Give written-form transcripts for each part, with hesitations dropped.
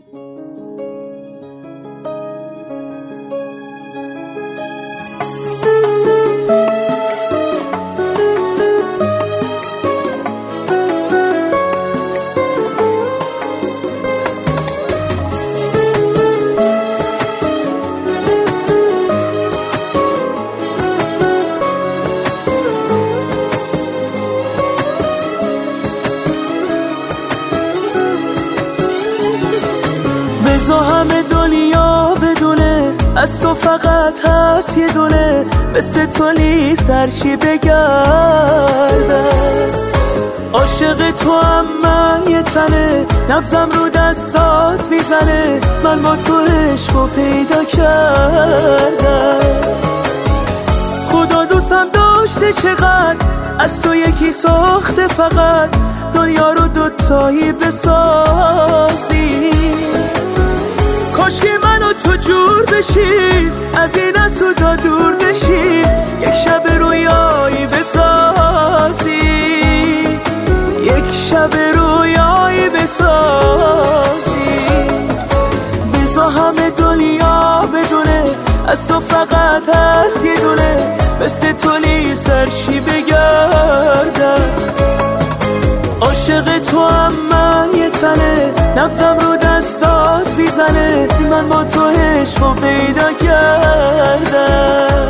بذار همه دنیا بدونه از تو فقط هست یه دونه، مثل تولی سرشی بگردم. عاشق تو هم من یه تنه، نبضم رو دستات میزنه، من با تو عشقو پیدا کردم. خدا دوستم داشته چقدر، از تو یکی ساخته فقط، دنیا رو دوتایی بسازی. کاش که من و تو جور بشیم، از این اسودا دور بشیم، یک شب رویایی بسازی، یک شب رویایی بسازی. بذار همه دنیا بدونه از تو فقط هست یه دونه، مثل تولی سرشی بگردم. عاشق تو هم من یه تنه، نبضم رو دستات میزنه، من با تو عشقو پیدا کردم.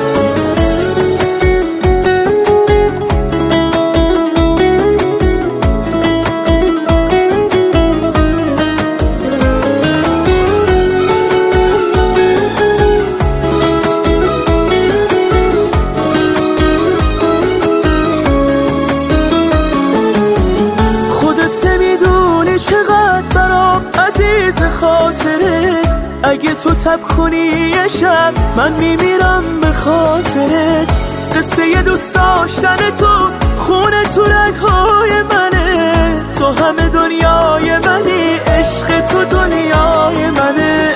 نمیدونه چقدر برام عزیز خاطره، اگه تو تب کنی یه شب من میمیرم به خاطرت. قصه یه دوست داشتن تو خونه تو رگهای منه، تو همه دنیای منی، عشق تو دنیای منه.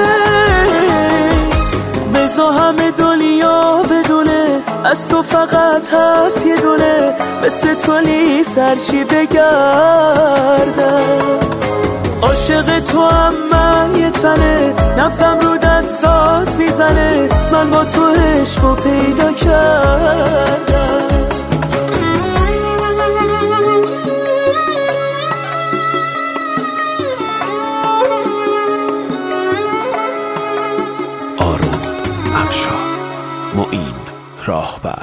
بذار همه دنیا بدونه از تو فقط هست یه دونه، مثل تولی سرشی بگردم. عاشق تو هم من یه تنه، نبضم رو دستات میزنه، من با تو عشقو پیدا کردم. آروم افشار، معین راهبر.